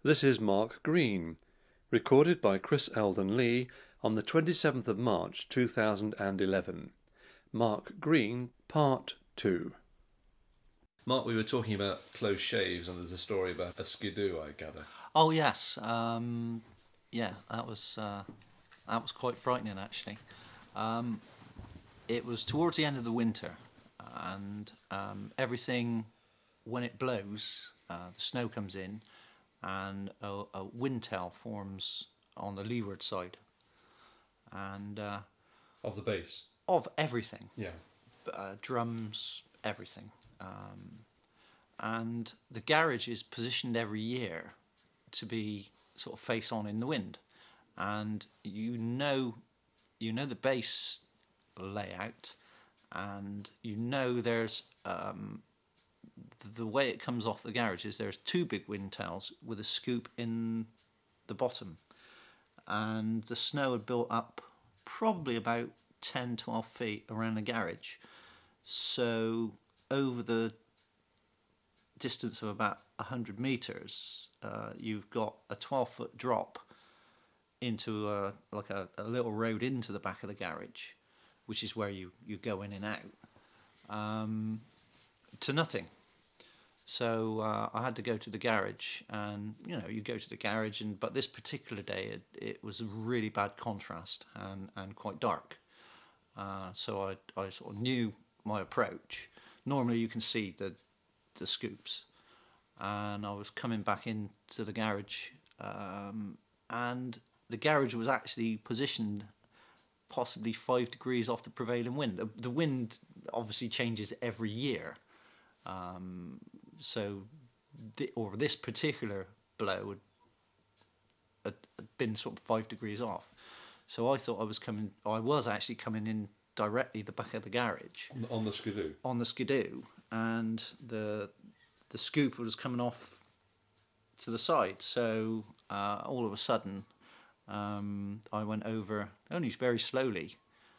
This is Mark Green, recorded by Chris Eldon Lee on the 27th of March 2011. Mark Green, Part 2. Mark, we were talking about close shaves, and there's a story about a skidoo, I gather. Oh yes, yeah, that was quite frightening actually. It was towards the end of the winter, and everything, when it blows, the snow comes in, and a windtail forms on the leeward side, and Of the base? of everything, Yeah. drums, everything. And the garage is positioned every year to be sort of face on in the wind, and you know the base layout, and there's the way it comes off the garage is there's two big windtails with a scoop in the bottom, and the snow had built up probably about 10-12 feet around the garage, so over the distance of about 100 metres, you've got a 12-foot drop into a little road into the back of the garage, which is where you go in and out, to nothing. So I had to go to the garage, and you go to the garage, but this particular day it was a really bad contrast and quite dark. So I sort of knew my approach. Normally you can see the scoops, and I was coming back into the garage, and the garage was actually positioned possibly 5 degrees off the prevailing wind. The wind obviously changes every year, so this particular blow had been sort of 5 degrees off. So I thought I was actually coming in directly the back of the garage On the skidoo? On the skidoo, and the scoop was coming off to the side. So all of a sudden, I went over, only very slowly,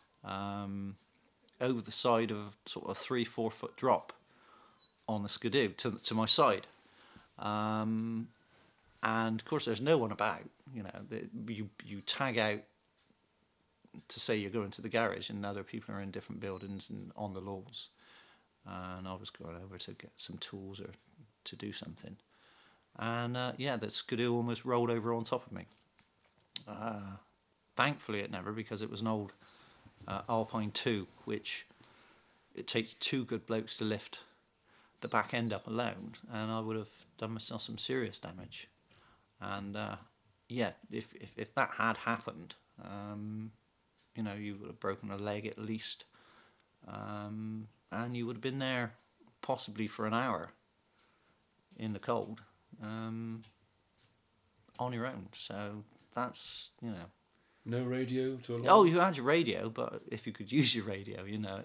over the side of sort of a 3-4 foot drop on the skidoo to my side. And of course there's no one about. You tag out to say you're going to the garage, and other people are in different buildings and on the lawns. And I was going over to get some tools or to do something. And the skidoo almost rolled over on top of me. Thankfully it never, because it was an old Alpine 2, which it takes 2 good blokes to lift the back end up alone, and I would have done myself some serious damage. And if that had happened, you would have broken a leg at least, and you would have been there possibly for an hour in the cold, on your own. So that's No radio to alarm? Oh, you had your radio, but if you could use your radio,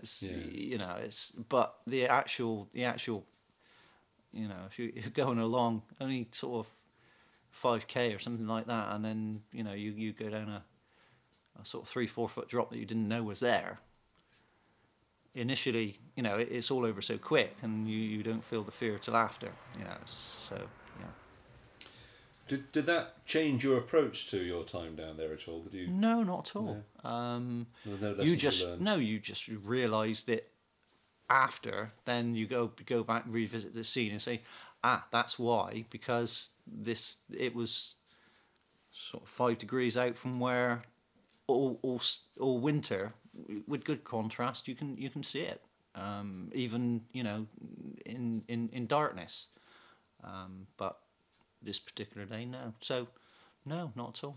but the actual, if you're going along only sort of 5k or something like that, and then you go down a sort of 3-4 foot drop that you didn't know was there. Initially, it's all over so quick, and you don't feel the fear till after, so yeah. Did that change your approach to your time down there at all? Did you? No, not at all. No? No You just realised it after. Then you go back and revisit the scene and say, that's why, because it was sort of 5 degrees out from where all winter, with good contrast, you can see it, even in darkness, but this particular day, no. So no, not at all.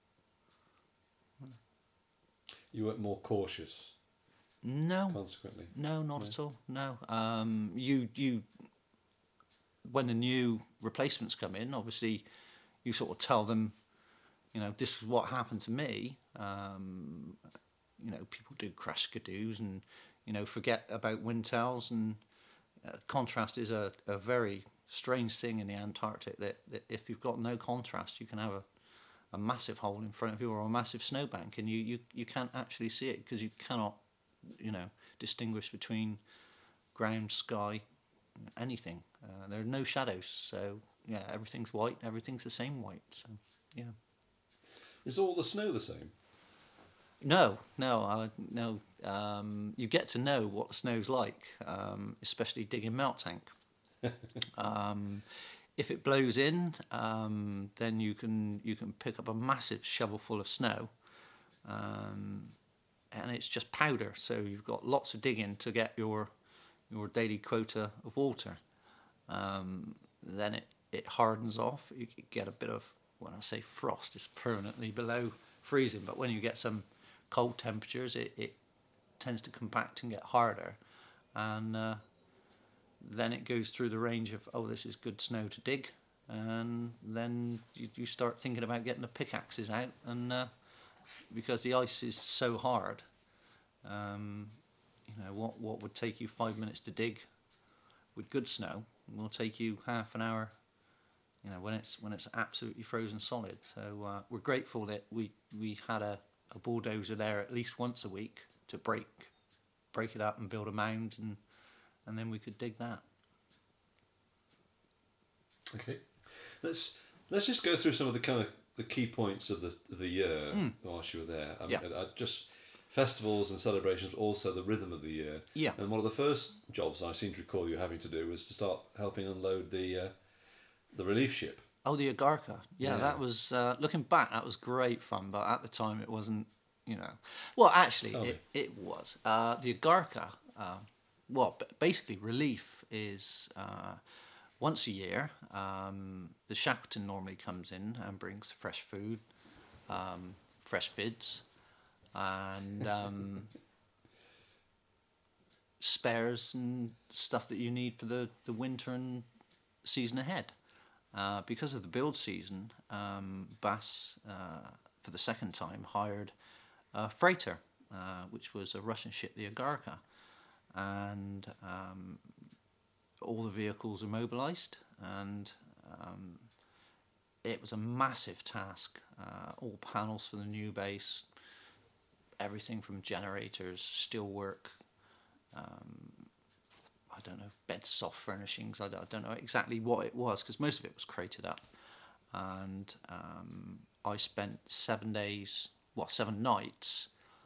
You were more cautious? No. Consequently? No, not at all. No. You when the new replacements come in, obviously you sort of tell them, this is what happened to me. People do crash skidoos and, forget about windtails, and contrast is a very strange thing in the Antarctic, that if you've got no contrast, you can have a massive hole in front of you or a massive snowbank, and you can't actually see it, because you cannot distinguish between ground, sky, anything. There are no shadows, so yeah, everything's white. Everything's the same white. So yeah. Is all the snow the same? No, no. You get to know what the snow's like, especially digging melt tank. If it blows in, then you can pick up a massive shovel full of snow, and it's just powder. So you've got lots of digging to get your daily quota of water. Then it hardens off. You get a bit of, when I say frost, it's permanently below freezing. But when you get some cold temperatures, it tends to compact and get harder, and then it goes through the range of, oh, this is good snow to dig, and then you start thinking about getting the pickaxes out, and because the ice is so hard, what would take you 5 minutes to dig with good snow will take you half an hour, when it's absolutely frozen solid. So we're grateful that we had a bulldozer there at least once a week to break it up and build a mound, and then we could dig that. Okay, let's just go through some of the key points of the year whilst you were there. Just festivals and celebrations, but also the rhythm of the year. Yeah. And one of the first jobs I seem to recall you having to do was to start helping unload the relief ship. Oh, the Agarka. Yeah, that was, looking back, that was great fun, but at the time it wasn't, Well, actually, it was. The Agarka, basically relief is once a year. The Shackleton normally comes in and brings fresh food, fresh vids, and spares and stuff that you need for the winter and season ahead. Because of the build season, Bass, for the second time, hired a freighter, which was a Russian ship, the Agarka, and all the vehicles are mobilised, and it was a massive task. All panels for the new base, everything from generators, steelwork, I don't know, bed soft furnishings. I don't know exactly what it was, because most of it was crated up. And I spent 7 nights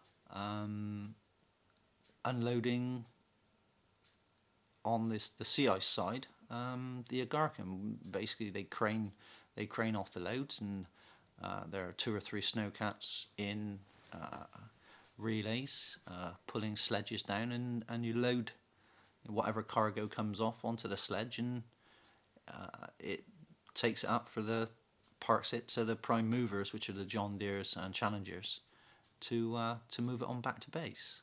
unloading on the sea ice side, the Agarka. Basically, they crane off the loads, and there are 2 or 3 snowcats in relays pulling sledges down, and you load whatever cargo comes off onto the sledge, and it takes it up for the parks it to the prime movers, which are the John Deeres and Challengers, to move it on back to base.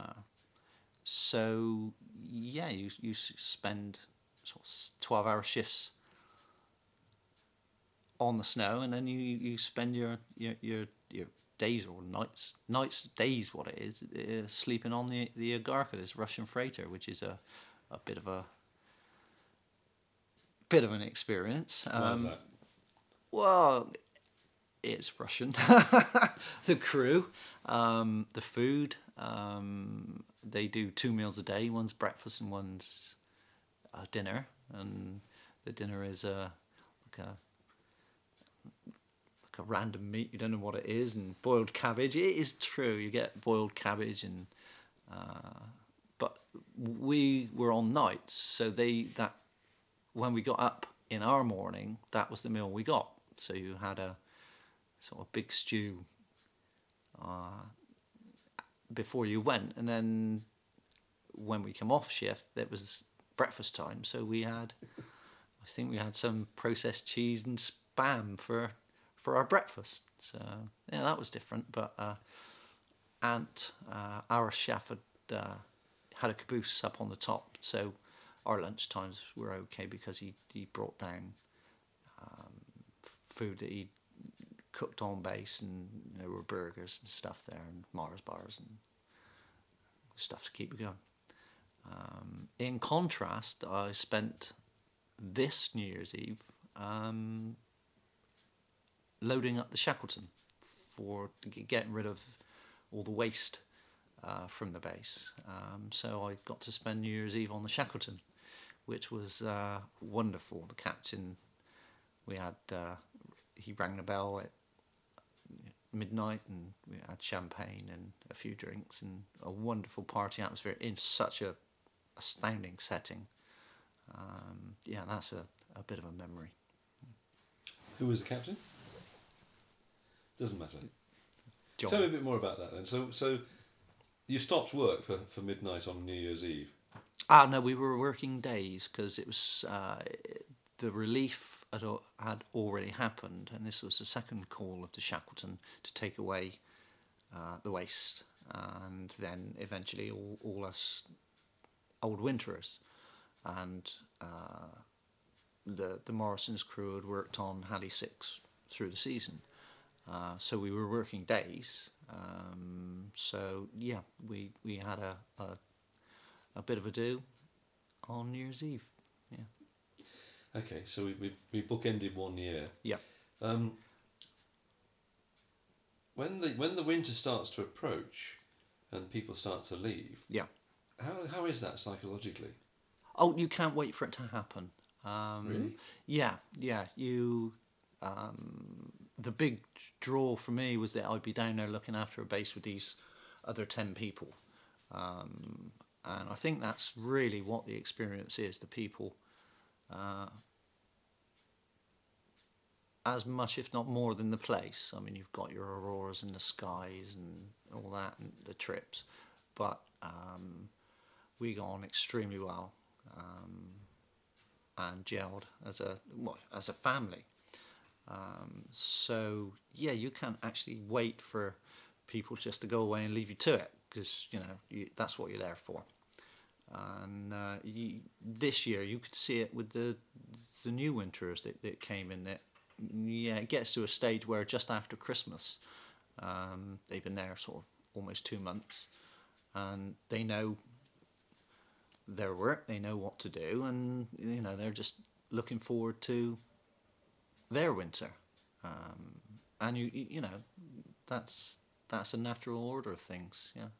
So yeah, you spend sort of 12-hour shifts on the snow, and then you spend your days or days, what it is, sleeping on the Agarka, this Russian freighter, which is a bit of an experience. Why is that? Well, it's Russian. The crew, the food. They do 2 meals a day. One's breakfast and one's dinner, and the dinner is like a random meat. You don't know what it is, and boiled cabbage. It is true. You get boiled cabbage, and but we were on nights, so that when we got up in our morning, that was the meal we got. So you had a sort of big stew before you went, and then when we come off shift, it was breakfast time. So I think we had some processed cheese and spam for our breakfast. So yeah, that was different. But Ant, our chef, had a caboose up on the top, so our lunch times were okay, because he brought down food that he cooked on base, and there were burgers and stuff there, and Mars bars and stuff to keep it going. In contrast, I spent this New Year's Eve loading up the Shackleton for getting rid of all the waste from the base. So I got to spend New Year's Eve on the Shackleton, which was wonderful. The captain, we had he rang the bell at midnight, and we had champagne and a few drinks and a wonderful party atmosphere in such a astounding setting. Yeah, that's a bit of a memory. Who was the captain? Doesn't matter. John. Tell me a bit more about that then. So you stopped work for midnight on New Year's Eve? No, we were working days because it was the relief had already happened, and this was the second call of the Shackleton to take away the waste, and then eventually all us old winterers, and the Morrison's crew had worked on Halley 6 through the season, so we were working days. So yeah, we had a bit of a do on New Year's Eve. Yeah. Okay, so we bookended 1 year. Yeah. When the winter starts to approach, and people start to leave. Yeah. How is that psychologically? Oh, you can't wait for it to happen. Really? Yeah. You. The big draw for me was that I'd be down there looking after a base with these other 10 people, and I think that's really what the experience is. The people, as much if not more than the place. I mean, you've got your auroras and the skies and all that, and the trips, but we got on extremely well, and gelled as a family. So yeah, you can't actually wait for people just to go away and leave you to it, because that's what you're there for. And this year you could see it with the new winterers that came in. That it gets to a stage where just after Christmas, they've been there sort of almost 2 months, and they know their work, they know what to do, and they're just looking forward to their winter, and that's a natural order of things. Yeah.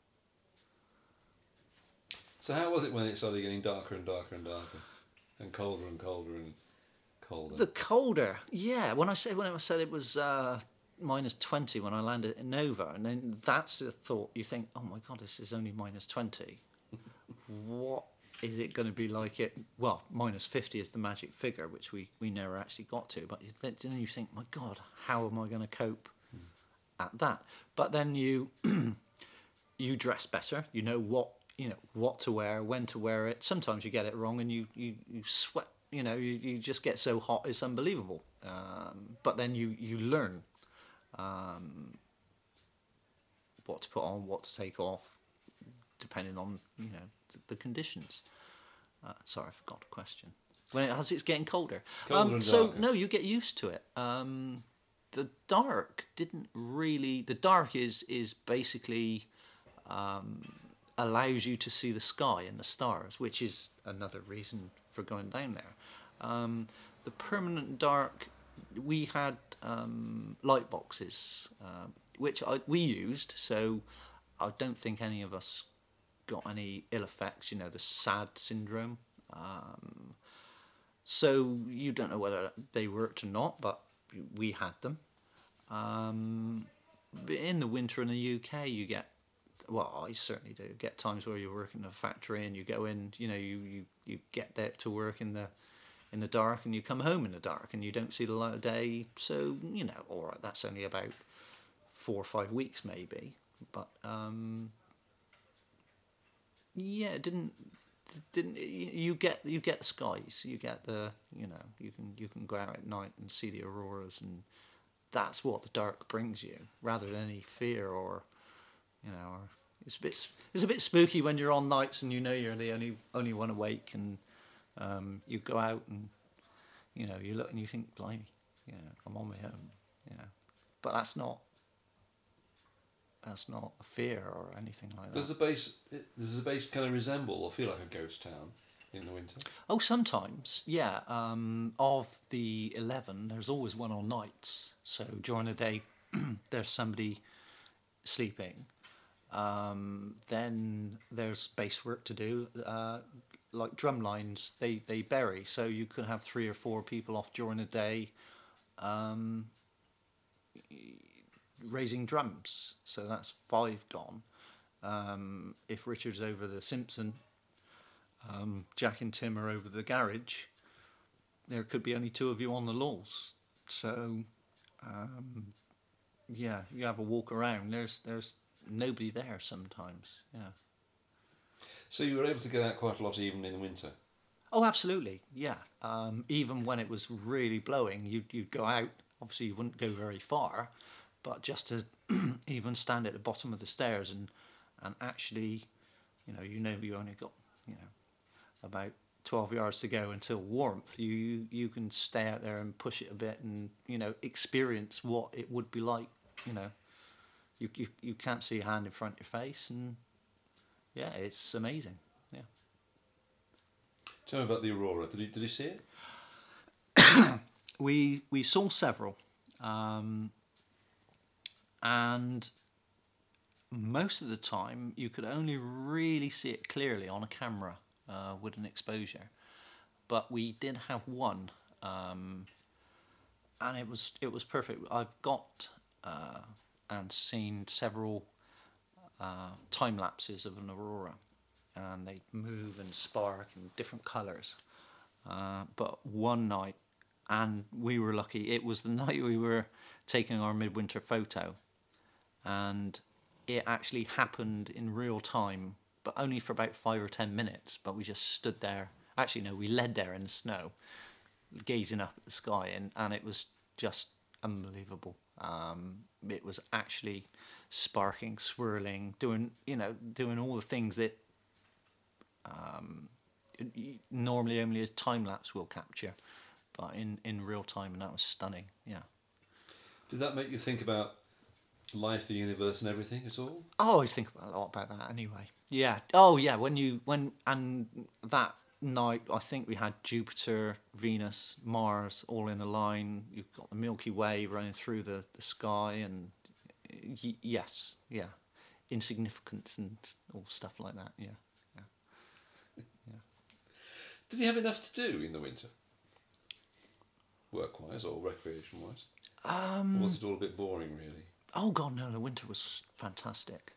So how was it when it started getting darker and darker and darker, and colder and colder and colder? The colder, yeah. When I said it was minus 20 when I landed in Nova, and then that's the thought. You think, oh my God, this is only minus 20. What is it going to be like? Well, minus 50 is the magic figure, which we never actually got to. But then you think, my God, how am I going to cope at that? But then you you dress better. You know what to wear, when to wear it. Sometimes you get it wrong, and you sweat. You just get so hot, it's unbelievable. But then you learn what to put on, what to take off, depending on the conditions. Sorry, I forgot the question. It's getting colder. Colder and so darker. no, you get used to it. The dark didn't really. The dark is basically allows you to see the sky and the stars, which is another reason for going down there. The permanent dark, we had light boxes, which we used. So I don't think any of us got any ill effects, the SAD syndrome. So you don't know whether they worked or not, but we had them. But in the winter in the UK, you get, well, I certainly do, get times where you work in a factory and you go in, you get there to work in the dark, and you come home in the dark and you don't see the light of day. So, all right, that's only about 4 or 5 weeks maybe. But yeah, it didn't you get the skies, you get the you can go out at night and see the auroras, and that's what the dark brings you, rather than any fear or or it's a bit spooky when you're on nights and you're the only one awake, and you go out and you look and you think, blimey, I'm on my own, but that's not a fear or anything like that. Does the base kind of resemble or feel like a ghost town in the winter? Oh, sometimes, yeah. Of the 11, there's always one on nights. So during the day, there's somebody sleeping. Then there's base work to do. like drum lines, they bury, so you could have 3 or 4 people off during the day, um, raising drums. So that's 5 gone. If Richard's over the Simpson, Jack and Tim are over the garage, there could be only 2 of you on the laws. So, yeah, you have a walk around. There's nobody there sometimes. Yeah. So you were able to go out quite a lot even in the winter? Oh, absolutely. Yeah. Even when it was really blowing, you'd go out. Obviously, you wouldn't go very far, but just to even stand at the bottom of the stairs and actually, you only got about 12 yards to go until warmth. You can stay out there and push it a bit and experience what it would be like. You can't see your hand in front of your face, and yeah, it's amazing. Yeah. Tell me about the aurora. Did you see it? We saw several, and most of the time you could only really see it clearly on a camera with an exposure. But we did have one, and it was perfect. I've got and seen several time lapses of an aurora, and they move and spark in different colours. But one night, and we were lucky, it was the night we were taking our midwinter photo, and it actually happened in real time, but only for about 5 or 10 minutes. But we just stood there. Actually, no, we led there in the snow, gazing up at the sky, and it was just unbelievable. It was actually sparking, swirling, doing all the things that normally only a time lapse will capture, but in real time, and that was stunning. Yeah. Did that make you think about life, the universe, and everything at all? Oh, I think a lot about that anyway. Yeah. Oh, yeah. And that night, I think we had Jupiter, Venus, Mars all in a line. You've got the Milky Way running through the sky, and yes, yeah, insignificance and all stuff like that. Yeah, yeah, yeah. Did you have enough to do in the winter, work-wise or recreation-wise? Or was it all a bit boring, really? Oh God, no! The winter was fantastic.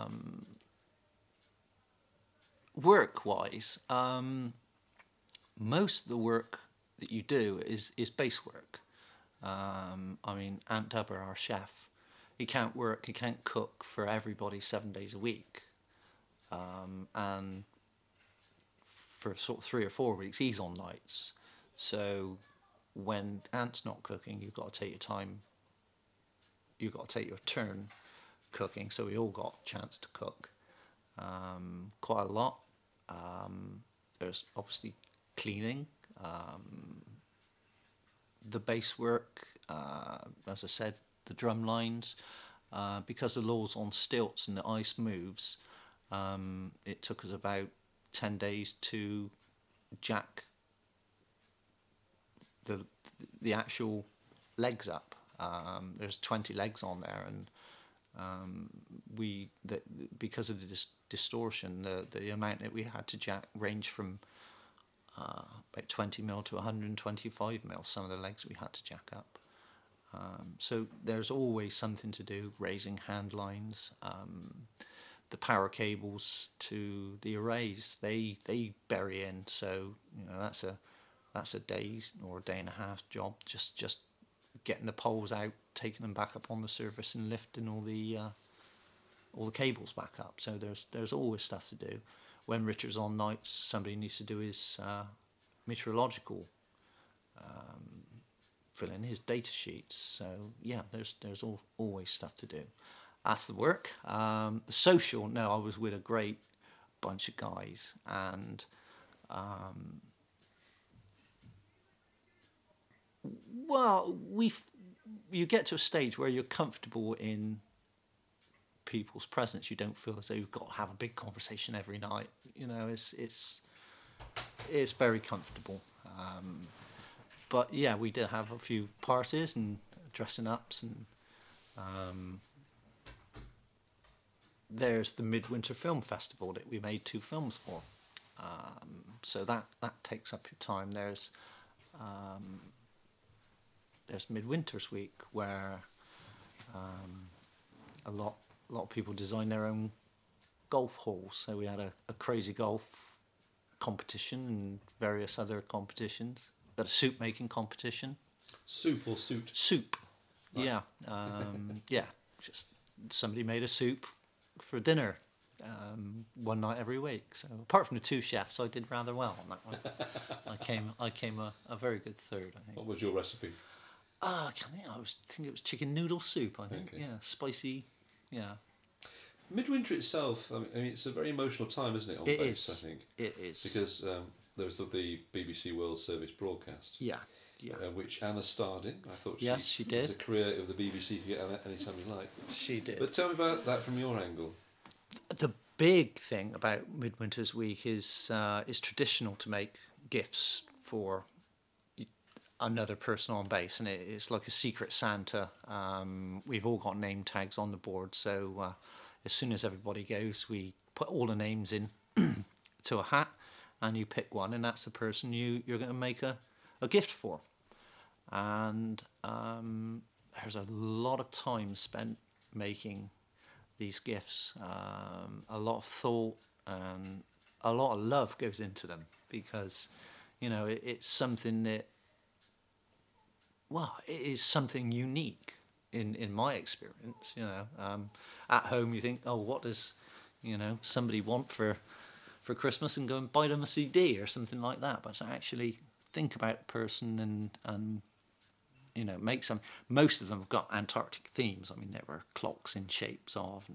Work-wise, most of the work that you do is base work. I mean, Ant Dubber, our chef, he can't work, he can't cook for everybody 7 days a week, and for sort of 3 or 4 weeks he's on nights. So when Ant's not cooking, you've got to take your time. You've got to take your turn cooking. So we all got a chance to cook quite a lot. There's obviously cleaning, the base work, as I said, the drum lines. Because the law's on stilts and the ice moves, it took us about 10 days to jack the actual legs up. There's 20 legs on there, and because of the distortion, the amount that we had to jack ranged from about 20 mil to 125 mil. Some of the legs we had to jack up. So there's always something to do. Raising hand lines, the power cables to the arrays, they bury in. So that's a day or a day and a half job. Just getting the poles out, taking them back up on the surface, and lifting all the cables back up. So there's always stuff to do. When Richard's on nights, somebody needs to do his meteorological, fill in his data sheets. So yeah, there's always stuff to do. That's the work. The social, no, I was with a great bunch of guys, and well, you get to a stage where you're comfortable in people's presence. You don't feel as though you've got to have a big conversation every night. It's very comfortable. But yeah, we did have a few parties and dressing ups, and there's the Midwinter Film Festival that we made 2 films for. So that takes up your time. There's Midwinter's Week, where a lot of people design their own golf holes. So we had a crazy golf competition and various other competitions. Got a soup making competition. Soup or suit? Soup. Right. Yeah. Yeah. Just somebody made a soup for dinner one night every week. So apart from the two chefs, I did rather well on that one. I came a very good third, I think. What was your recipe? I can't think. I think it was chicken noodle soup. I think. Okay. Yeah, spicy. Yeah. Midwinter itself, I mean, it's a very emotional time, isn't it, on It base, is. I think? It is. Because there was the BBC World Service broadcast, Yeah. Yeah. which Anna starred in. I thought Yes, she did. It's a career of the BBC to get Anna anytime you like. She did. But tell me about that from your angle. The big thing about Midwinter's Week is it's traditional to make gifts for another person on base, and it's like a secret Santa. We've all got name tags on the board, so as soon as everybody goes, we put all the names in to a hat, and you pick one, and that's the person you're going to make a gift for. And there's a lot of time spent making these gifts. A lot of thought and a lot of love goes into them, because it's something that, well, it is something unique in my experience. At home you think, oh, what does somebody want for Christmas, and go and buy them a CD or something like that. But to actually think about a person and make some. Most of them have got Antarctic themes. I mean, there were clocks in shapes of,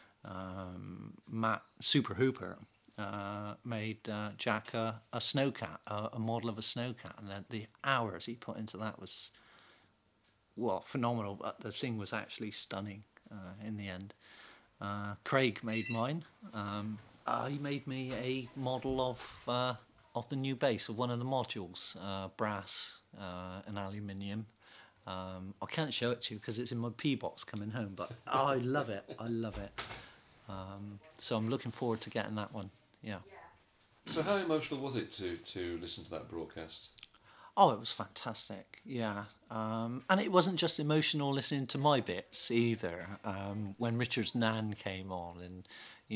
and Matt Super Hooper made Jack a snowcat, a model of a snowcat, and the hours he put into that was, well, phenomenal. But the thing was actually stunning in the end. Craig made mine. He made me a model of the new base, of one of the modules, brass and aluminium. I can't show it to you because it's in my P box coming home, but I love it. I love it. So I'm looking forward to getting that one. Yeah. So how emotional was it to listen to that broadcast? Oh, it was fantastic. Yeah. And it wasn't just emotional listening to my bits either. When Richard's nan came on, and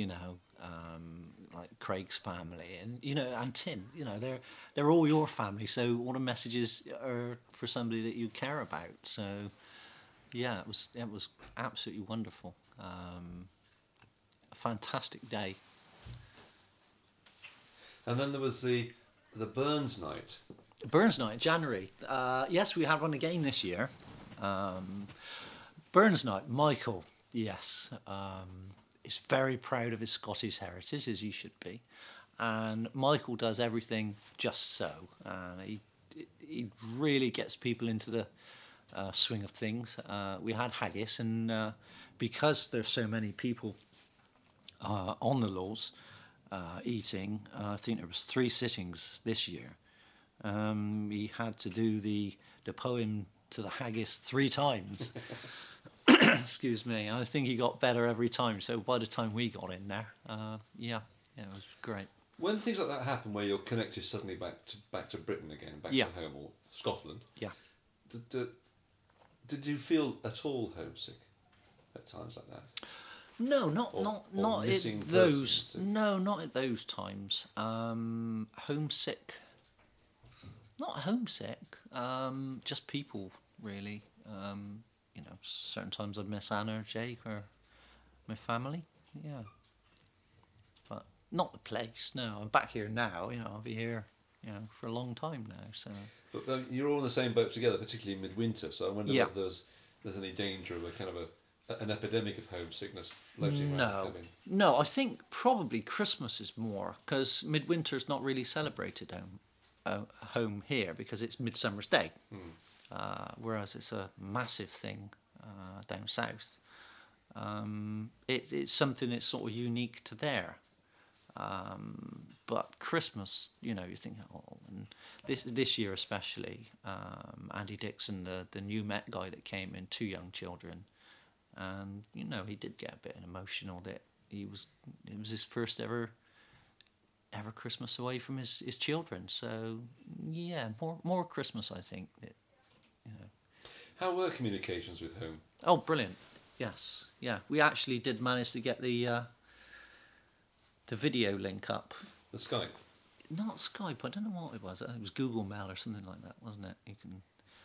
like Craig's family, and and Tin, they're all your family, so all the messages are for somebody that you care about. So yeah, it was absolutely wonderful. A fantastic day. And then there was the Burns night. Burns night, January. Yes, we had one again this year. Burns night, Michael, yes, is very proud of his Scottish heritage, as he should be. And Michael does everything just so. And he really gets people into the swing of things. We had haggis, and because there's so many people on the laws eating, I think there was 3 sittings this year. He had to do the poem to the haggis 3 times. Excuse me. I think he got better every time. So by the time we got in there, yeah, it was great. When things like that happen, where you're connected suddenly back to Britain again, back to home, or Scotland, Yeah. Did you feel at all homesick at times like that? No, not missing at those. persons. No, not at those times. Homesick. Not homesick. Just people, really. Certain times I'd miss Anna or Jake or my family. Yeah. But not the place. No, I'm back here now. I'll be here, for a long time now. So. But you're all in the same boat together, particularly in midwinter. So I wonder whether there's any danger of a kind of an epidemic of homesickness floating around. No. I think probably Christmas is more, because midwinter's not really celebrated home here, because it's Midsummer's Day, whereas it's a massive thing down south. It's something that's sort of unique to there. But Christmas, you think, and this year especially, Andy Dixon, the new Met guy that came in, 2 young children, and he did get a bit emotional that it was his first ever ever Christmas away from his children. So yeah, more Christmas, I think. You know. How were communications with home? Oh, brilliant! Yes, yeah. We actually did manage to get the video link up. The Skype? Not Skype. I don't know what it was. It was Google Mail or something like that, wasn't it? You can,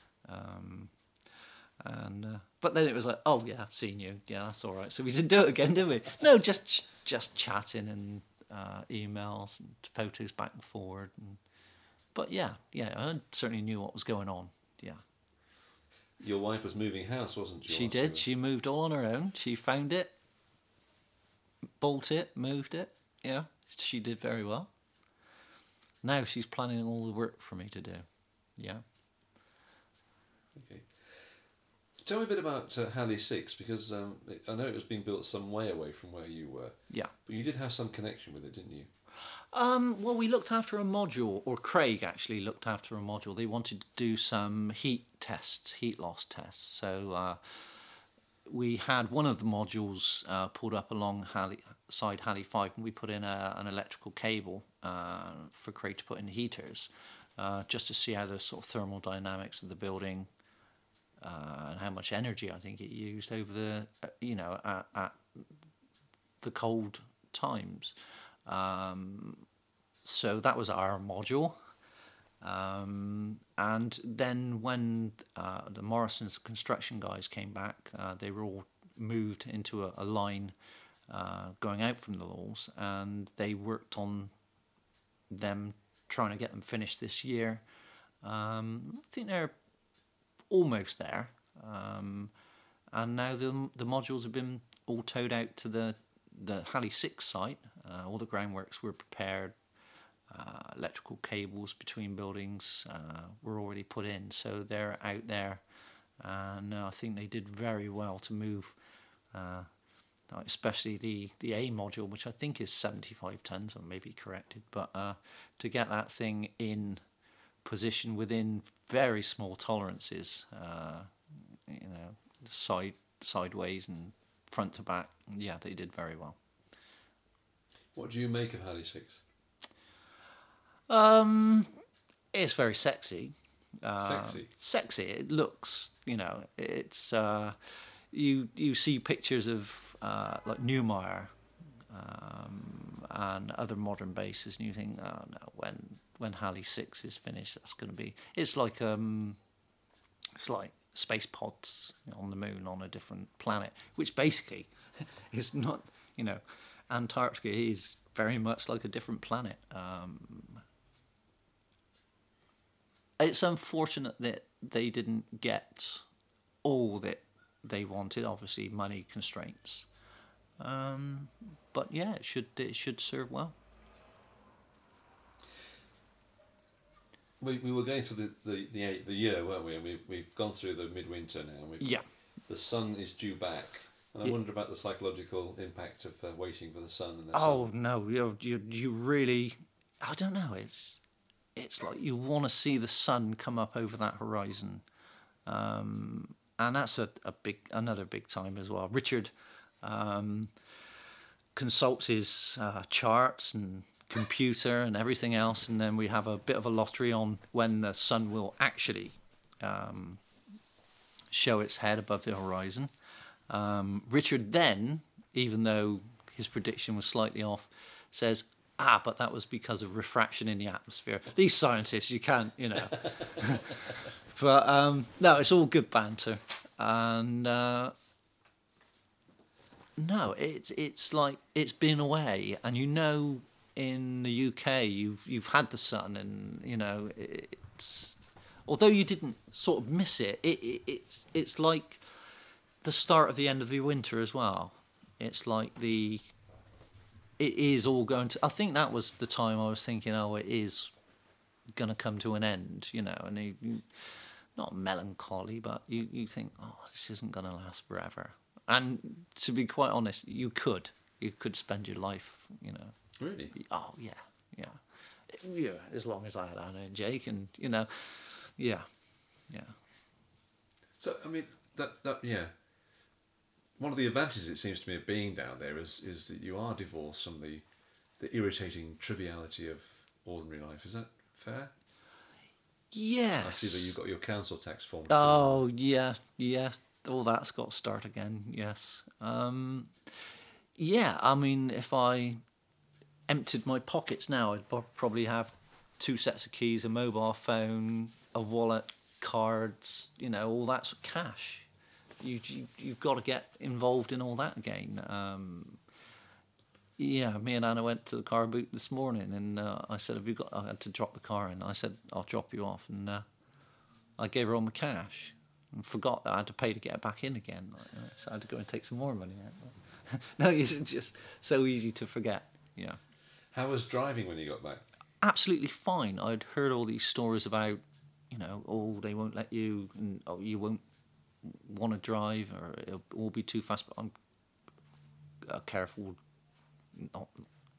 but then it was like, oh yeah, I've seen you. Yeah, that's all right. So we didn't do it again, did we? No, just chatting and emails and photos back and forward. But yeah, I certainly knew what was going on. Yeah. Your wife was moving house, wasn't she? She did. She moved all on her own. She found it, bought it, moved it. Yeah, she did very well. Now she's planning all the work for me to do. Yeah. Okay. Tell me a bit about Halley 6, because I know it was being built some way away from where you were. Yeah. But you did have some connection with it, didn't you? Well, we looked after a module, or Craig actually looked after a module. They wanted to do some heat loss tests. So we had one of the modules pulled up along side Halley 5, and we put in an electrical cable for Craig to put in the heaters, just to see how the sort of thermal dynamics of the building and how much energy I think it used over the, at the cold times. So that was our module. And then when the Morrison's construction guys came back, they were all moved into a line going out from the Lawls, and they worked on them trying to get them finished this year. I think they're almost there. And now the modules have been all towed out to the Halley 6 site. All the groundworks were prepared. Electrical cables between buildings were already put in, so they're out there, and I think they did very well to move, especially the A module, which I think is 75 tons, I may be corrected, but to get that thing in position within very small tolerances, sideways and front to back, yeah, they did very well. What do you make of Halley 6? It's very sexy. Sexy. It looks, it's you see pictures of like Newmar and other modern bases, and you think, oh no, when Halley 6 is finished, that's going to be. It's like space pods on the moon on a different planet, which basically is not, Antarctica is very much like a different planet. It's unfortunate that they didn't get all that they wanted. Obviously, money constraints. But yeah, it should serve well. We were going through the year, weren't we? And we've gone through the midwinter now. Yeah. The sun is due back, and I wonder about the psychological impact of waiting for the sun. And no, you really, I don't know. It's like you want to see the sun come up over that horizon, and that's another big time as well. Richard consults his charts and computer and everything else, and then we have a bit of a lottery on when the sun will actually show its head above the horizon. Richard then, even though his prediction was slightly off, says, but that was because of refraction in the atmosphere. These scientists, you can't, But no, it's all good banter, and no, it's like it's been away, and in the UK you've had the sun, and it's, although you didn't sort of miss it, it's like the start of the end of the winter as well. It's like it is all going to. I think that was the time I was thinking, it is going to come to an end, and you not melancholy, but you think, this isn't going to last forever. And to be quite honest, you could spend your life, Really? Oh yeah, as long as I had Anna and Jake, and yeah. So I mean that yeah. One of the advantages, it seems to me, of being down there is that you are divorced from the the irritating triviality of ordinary life. Is that fair? Yes. I see that you've got your council tax form. Oh, yeah. All that's got to start again, yes. Yeah, I mean, if I emptied my pockets now, I'd probably have 2 sets of keys, a mobile phone, a wallet, cards, all that sort of cash. You've got to get involved in all that again. Yeah, me and Anna went to the car boot this morning, and I said, "Have you got?" I had to drop the car in. I said, "I'll drop you off," and I gave her all my cash, and forgot that I had to pay to get it back in again. So I had to go and take some more money out. No, it's just so easy to forget. Yeah. How was driving when you got back? Absolutely fine. I'd heard all these stories about, they won't let you, and you won't want to drive, or it'll all be too fast. But I'm careful, not,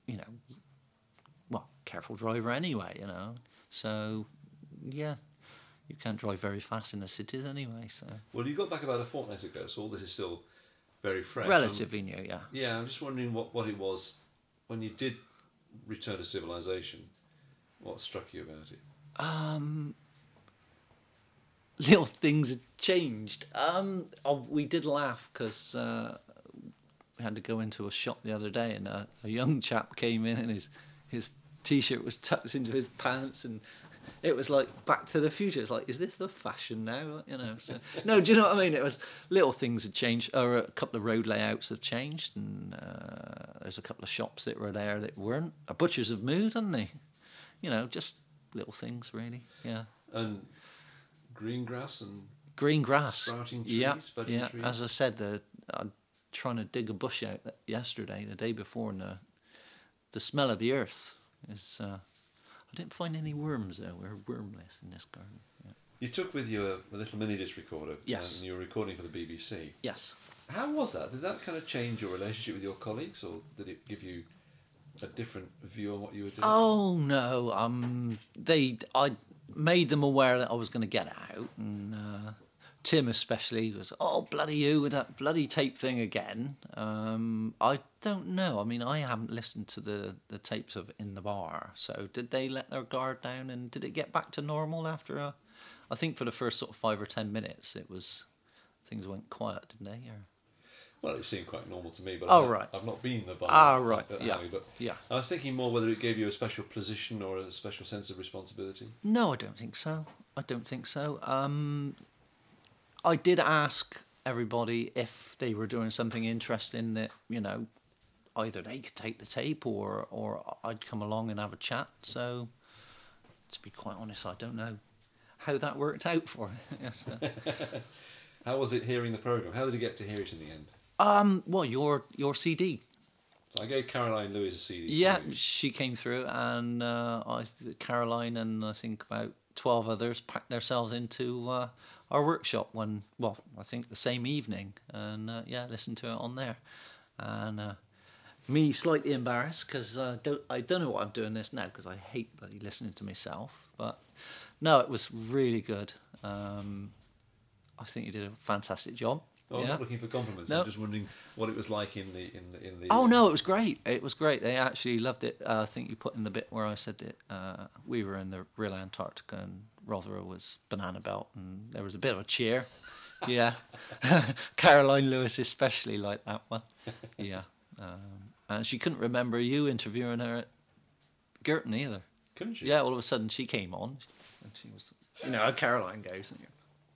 careful driver anyway. So yeah, you can't drive very fast in the cities anyway. So Well, you got back about a fortnight ago, so all this is still very fresh. relatively new, yeah. Yeah, I'm just wondering what it was when you did return to civilization. What struck you about it? Little things had changed. We did laugh because we had to go into a shop the other day, and a young chap came in, and his t-shirt was tucked into his pants, and it was like Back to the Future. It's like, is this the fashion now? So no, do you know what I mean? It was little things had changed, or a couple of road layouts have changed, and there's a couple of shops that were there that weren't. Our butchers have moved, haven't they? Just little things, really. Yeah. And green grass and green grass, sprouting trees, budding trees. As I said, I'm trying to dig a bush out the day before, and the smell of the earth is. I didn't find any worms though. We're wormless in this garden. Yeah. You took with you a little mini disc recorder. Yes. And you were recording for the BBC. Yes. How was that? Did that kind of change your relationship with your colleagues, or did it give you a different view on what you were doing? Oh no. I made them aware that I was going to get out, and Tim especially was, "Oh, bloody you with that bloody tape thing again." I don't know. I mean, I haven't listened to the tapes of In the Bar. So did they let their guard down, and did it get back to normal after I think for the first sort of 5 or 10 minutes, things went quiet, didn't they? Or? Well, it seemed quite normal to me, but Right. I've not been in the bar. Right. Yeah. But Yeah. I was thinking more whether it gave you a special position or a special sense of responsibility. No, I don't think so. I did ask everybody if they were doing something interesting that, either they could take the tape or I'd come along and have a chat. So, to be quite honest, I don't know how that worked out for me. Yes. How was it hearing the programme? How did you get to hear it in the end? Well, your CD. So I gave Caroline Lewis a CD. Yeah, she came through, and Caroline and I think about 12 others packed themselves into our workshop I think the same evening, and listened to it on there. And me slightly embarrassed because I don't know what I'm doing this now, because I hate bloody listening to myself. But no, it was really good. I think you did a fantastic job. Oh, I'm not looking for compliments. No. I'm just wondering what it was like in the. Oh no, it was great. It was great. They actually loved it. I think you put in the bit where I said that we were in the real Antarctica and Rotherham was Banana Belt, and there was a bit of a cheer. Yeah, Caroline Lewis especially liked that one. Yeah, and she couldn't remember you interviewing her at Girton either. Couldn't she? Yeah, all of a sudden she came on, and she was, how Caroline goes. And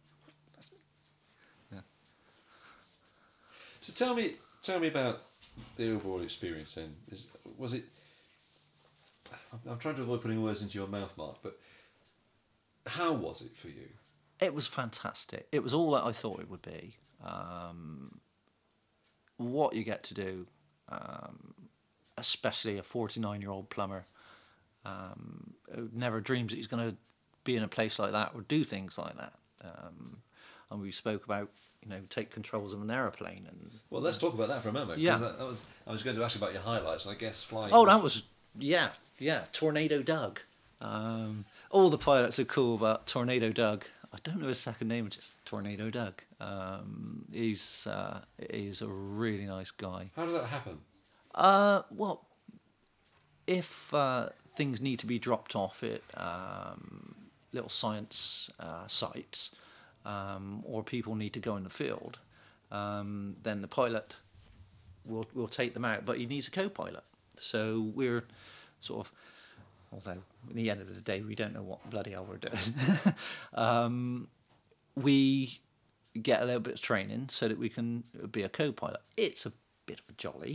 So tell me about the overall experience then. Was it? I'm trying to avoid putting words into your mouth, Mark, but how was it for you? It was fantastic. It was all that I thought it would be. What you get to do, especially a 49-year-old plumber, who never dreams that he's going to be in a place like that or do things like that. And we spoke about, take controls of an aeroplane. And well, let's talk about that for a moment. Yeah. I was going to ask you about your highlights, and I guess flying. Oh, that was Tornado Doug. All the pilots are cool, but Tornado Doug, I don't know his second name, just Tornado Doug. He's a really nice guy. How did that happen? Well, if things need to be dropped off at little science sites, or people need to go in the field, then the pilot will take them out, but he needs a co-pilot. So we're sort of, although at the end of the day we don't know what bloody hell we're doing, we get a little bit of training so that we can be a co-pilot. It's a bit of a jolly,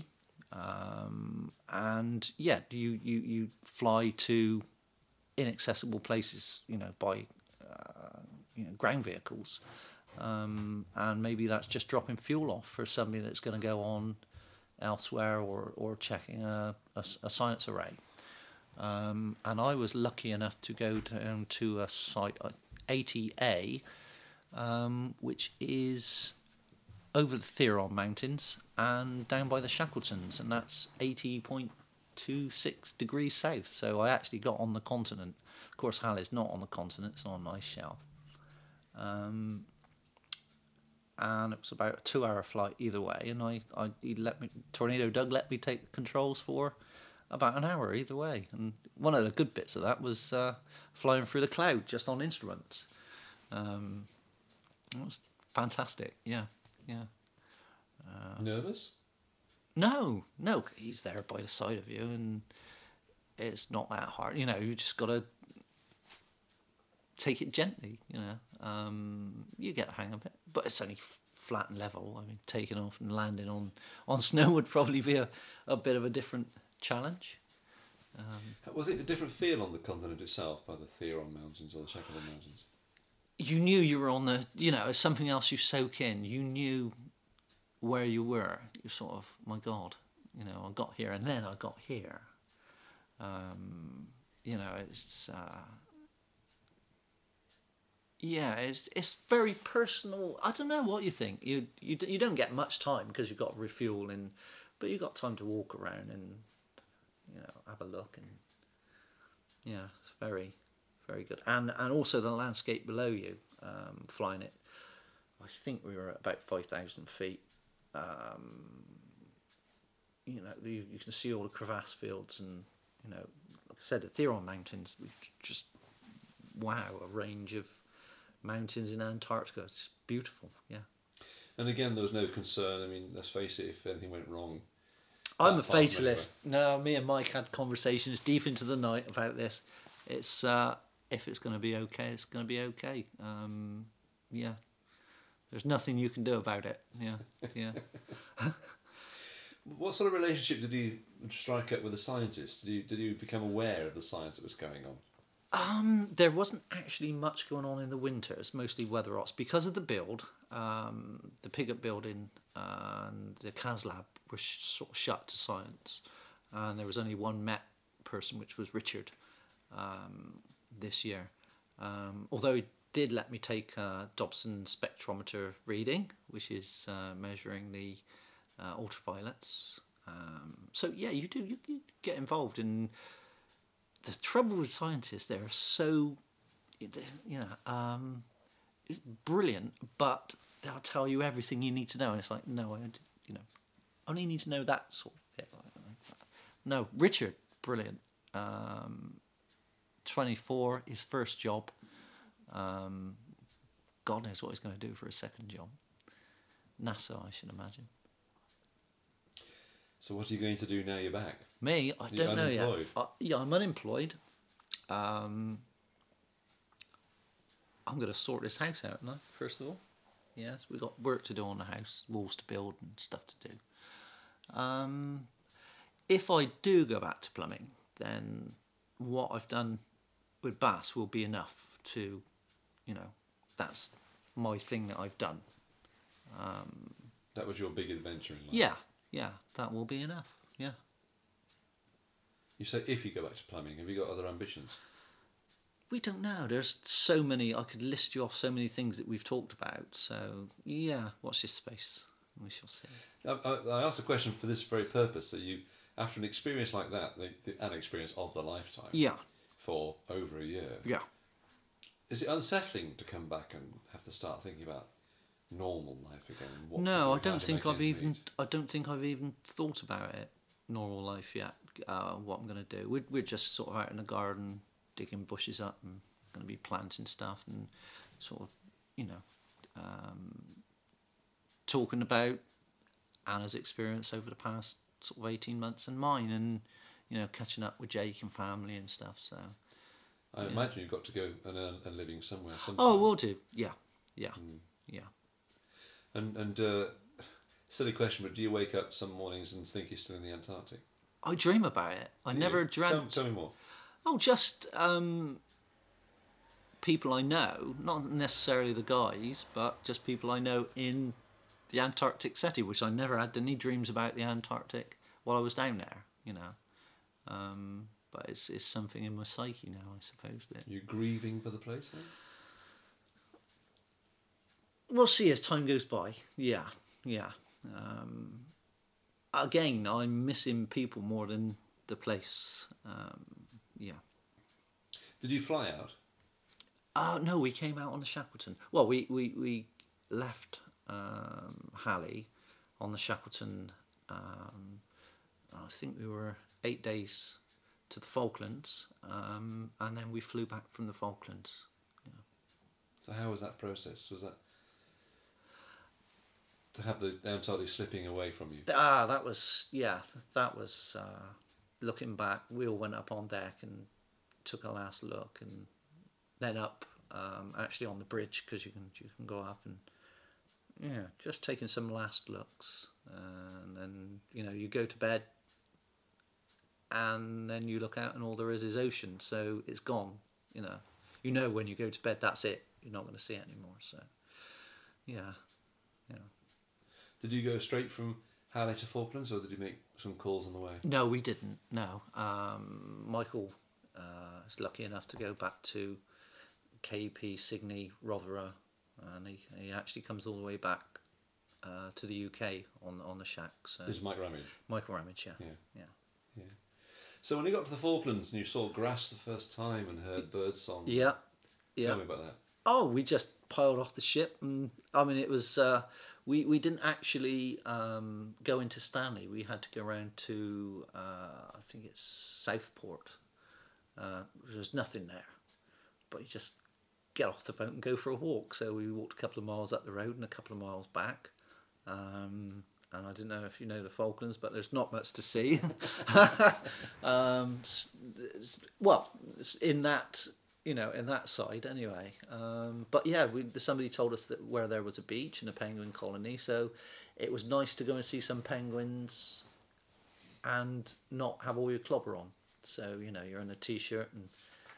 and yeah, you fly to inaccessible places, by ground vehicles, and maybe that's just dropping fuel off for somebody that's going to go on elsewhere, or checking a science array. And I was lucky enough to go down to a site, 80A, which is over the Theron Mountains and down by the Shackletons, and that's 80.26 degrees south. So I actually got on the continent. Of course, Hal is not on the continent; it's on an ice shelf. And it was about a 2-hour flight either way. And Tornado Doug let me take the controls for about an hour either way. And one of the good bits of that was flying through the cloud just on instruments. It was fantastic. Yeah. Nervous? No, he's there by the side of you, and it's not that hard. You just got to take it gently. You get the hang of it, but it's only flat and level. I mean, taking off and landing on snow would probably be a bit of a different challenge. Was it a different feel on the continent itself, by the Theron Mountains or the Shackleton Mountains? You knew you were on the, it's something else you soak in. You knew where you were. You're sort of, my God, I got here and then I got here. It's... it's very personal. I don't know what you think. You don't get much time because you've got refueling, but you've got time to walk around and have a look, and it's very, very good. And also the landscape below you, flying it. I think we were at about 5,000 feet. You can see all the crevasse fields, and like I said, the Theron Mountains. Just wow, a range of mountains in Antarctica. It's beautiful, yeah. And again, there was no concern. I mean, let's face it, if anything went wrong... I'm a fatalist. No, me and Mike had conversations deep into the night about this. It's if it's going to be okay, it's going to be okay. Yeah. There's nothing you can do about it. Yeah. What sort of relationship did you strike up with the scientists? Did you become aware of the science that was going on? There wasn't actually much going on in the winters, mostly weather ops. Because of the build, the Pigott building and the CAS lab were sort of shut to science. And there was only one Met person, which was Richard, this year. Although he did let me take a Dobson spectrometer reading, which is measuring the ultraviolets. So yeah, you get involved in... The trouble with scientists, they're so, it's brilliant, but they'll tell you everything you need to know, and it's like, no, I only need to know that sort of bit. No, Richard, brilliant. 24, his first job. God knows what he's going to do for a second job. NASA, I should imagine. So what are you going to do now you're back? Me? I don't know yet. I'm unemployed. I'm going to sort this house out now, first of all. Yes, we've got work to do on the house, walls to build and stuff to do. If I do go back to plumbing, then what I've done with Bass will be enough to, that's my thing that I've done. That was your big adventure in life? Yeah, that will be enough, yeah. You say if you go back to plumbing, have you got other ambitions? We don't know. There's so many, I could list you off so many things that we've talked about. So, yeah, watch this space. We shall see. I asked the question for this very purpose, that you, after an experience like that, an experience of the lifetime, for over a year, is it unsettling to come back and have to start thinking about normal life again? No, I don't think I've even thought about it. normal life yet. What I'm going to do? We're just sort of out in the garden digging bushes up and going to be planting stuff and sort of, you know, talking about Anna's experience over the past sort of 18 months and mine, and you know, catching up with Jake and family and stuff. So I imagine you've got to go and earn a living somewhere sometime. oh, we'll do. Yeah. And silly question, but do you wake up some mornings and think you're still in the Antarctic? I dream about it. I never dreamt. Tell me more. Oh, just people I know, not necessarily the guys, but just people I know in the Antarctic setting, which I never had any dreams about the Antarctic while I was down there, you know. But it's something in my psyche now, I suppose. That You're grieving for the place, eh? We'll see as time goes by. Yeah. Again, I'm missing people more than the place. Yeah. Did you fly out? No, we came out on the Shackleton. Well, we left Halley on the Shackleton. I think we were 8 days to the Falklands, and then we flew back from the Falklands. Yeah. So how was that process? Was that to have the Antarctic slipping away from you? That was looking back. We all went up on deck and took a last look, and then up actually on the bridge, because you can go up, and just taking some last looks, and then you go to bed, and then you look out and all there is ocean, so it's gone. When you go to bed, that's it. You're not going to see it anymore. So yeah. Did you go straight from Halley to Falklands, or did you make some calls on the way? No, we didn't. No. Michael is lucky enough to go back to KP, Sydney, Rotherham, and he actually comes all the way back to the UK on the shack. So This is Mike Ramage. Michael Ramage, yeah. So when you got to the Falklands and you saw grass the first time and heard bird song, yeah. Tell me about that. Oh, we just piled off the ship, and I mean it was. We didn't actually go into Stanley. We had to go around to I think it's Southport. There's nothing there, but you just get off the boat and go for a walk. So we walked a couple of miles up the road and a couple of miles back. And I didn't know if you know the Falklands, but there's not much to see. Well, in that in that side anyway. But yeah, somebody told us that where there was a beach and a penguin colony, so it was nice to go and see some penguins and not have all your clobber on. So you're in a t-shirt and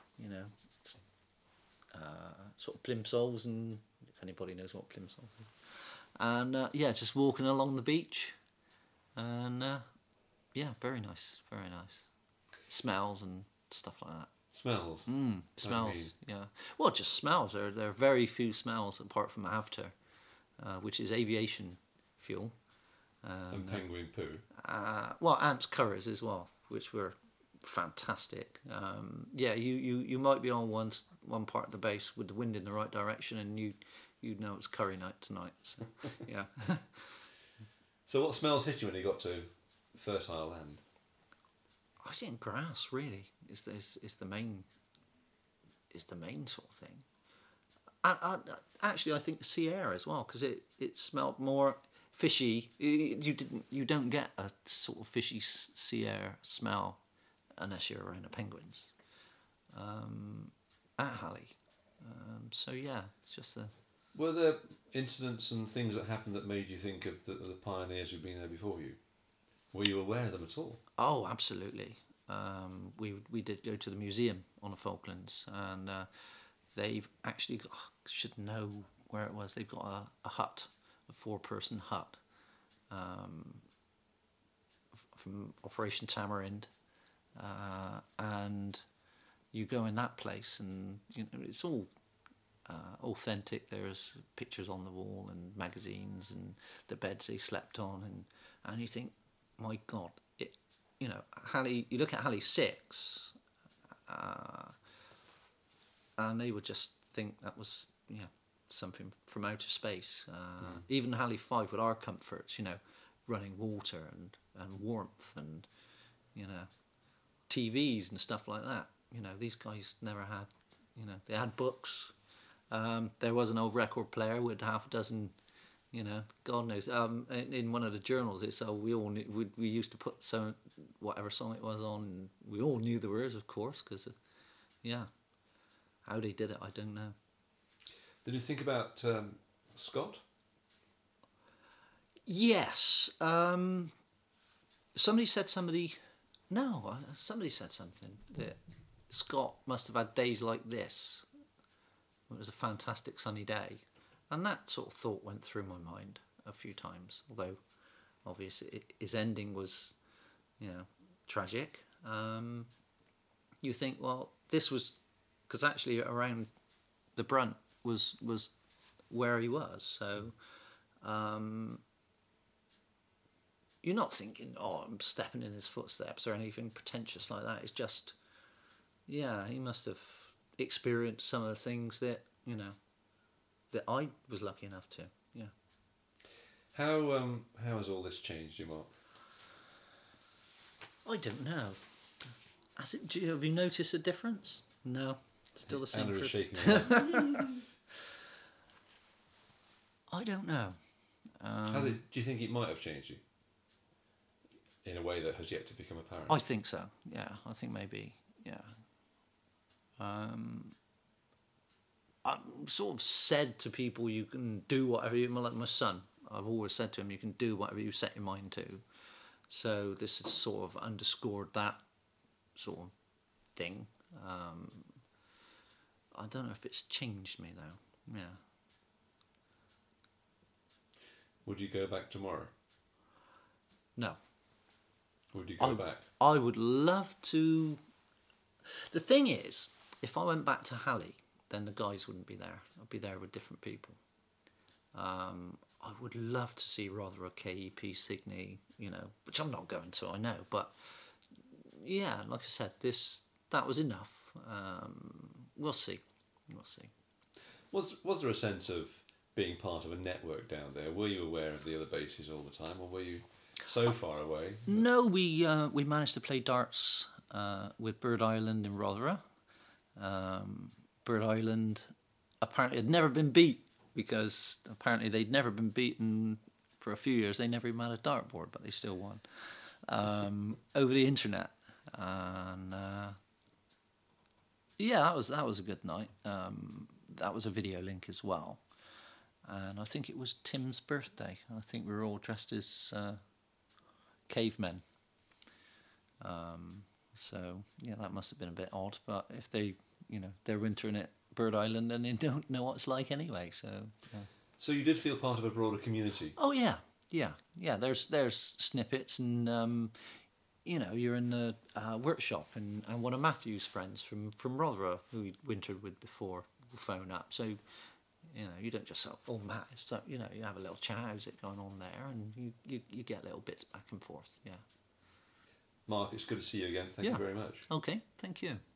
sort of plimsolls, and if anybody knows what plimsolls is. And just walking along the beach, and very nice, smells and stuff like that. Smells? Smells, yeah. Well, just smells. There are very few smells apart from after, which is aviation fuel. And penguin poo? Well, ants' curries as well, which were fantastic. You might be on one part of the base with the wind in the right direction, and you'd know it's curry night tonight. So, yeah. So what smells hit you when you got to fertile land? I think grass really is the main sort of thing. Actually, I think the sea air as well, because it smelled more fishy. You don't get a sort of fishy sea air smell unless you're around the penguins at Halley. So yeah, it's just a. Were there incidents and things that happened that made you think of the pioneers who'd been there before you? Were you aware of them at all? Oh, absolutely. We did go to the museum on the Falklands, and they've actually should know where it was. They've got a hut, a 4-person hut, from Operation Tamarind, and you go in that place, and it's all authentic. There's pictures on the wall and magazines and the beds they slept on, and you think, my God, Halley. You look at Halley 6, and they would just think that was something from outer space. Even Halley 5 with our comforts, running water and warmth and TVs and stuff like that. These guys never had. They had books. There was an old record player with half a dozen. God knows. In one of the journals, it said we all knew, we used to put whatever song it was on. And we all knew the words, of course, because how they did it, I don't know. Did you think about Scott? Yes. Somebody said something that Scott must have had days like this. It was a fantastic sunny day. And that sort of thought went through my mind a few times, although obviously his ending was, tragic. You think, well, this was, because actually around the Brunt was where he was, so you're not thinking, oh, I'm stepping in his footsteps or anything pretentious like that. It's just, he must have experienced some of the things that, that I was lucky enough to, How has all this changed you, Mark? I don't know. Have you noticed a difference? No, still the same. Anna is shaking her head. I don't know. Has it? Do you think it might have changed you in a way that has yet to become apparent? I think so. Yeah, I think maybe. Yeah. I've sort of said to people, you can do whatever you like. My son, I've always said to him, you can do whatever you set your mind to. So this has sort of underscored that sort of thing. I don't know if it's changed me though. Yeah. Would you go back tomorrow? No. Would you go back? I would love to. The thing is, if I went back to Halley, then the guys wouldn't be there. I'd be there with different people. I would love to see Rotherham, KEP, Signey, which I'm not going to, I know. But, yeah, like I said, that was enough. We'll see. Was there a sense of being part of a network down there? Were you aware of the other bases all the time, or were you so far away? No, we managed to play darts with Bird Island in Rotherham. Bird Island apparently had never been beat, because apparently they'd never been beaten for a few years. They never even had a dartboard, but they still won over the internet. And that was a good night. That was a video link as well, and I think it was Tim's birthday. I think we were all dressed as cavemen. So that must have been a bit odd. But if they're wintering at Bird Island, and they don't know what it's like anyway. So. So you did feel part of a broader community. Oh yeah. There's snippets, and you're in the workshop, and one of Matthew's friends from Rotherham, who he wintered with before, will phone up. So you don't just say, oh Matt, so you have a little chat. How's it going on there? And you get little bits back and forth. Yeah. Mark, it's good to see you again. Thank you very much. Okay, thank you.